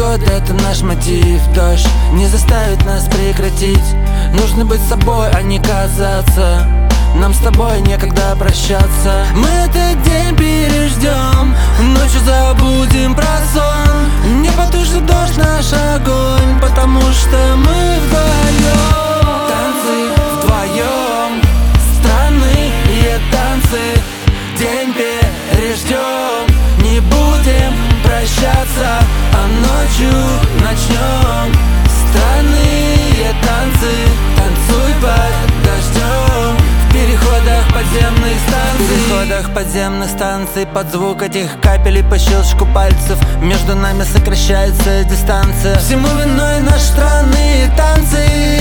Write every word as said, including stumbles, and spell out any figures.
идет, это наш мотив. Дождь не заставит нас прекратить. Нужно быть собой, а не казаться. Нам с тобой некогда прощаться. Мы этот день переждем, ночью забудем про сон. Не потушит дождь наш огонь, потому что мы вдвоем. Танцы вдвоем, странные танцы. День переждем, не будем прощаться, а ночью начнем. Странные танцы, танцуй под дождем. В переходах подземных станций, в переходах подземных станций, под звук этих капель и по щелчку пальцев между нами сокращается дистанция. Всему виной наши странные танцы.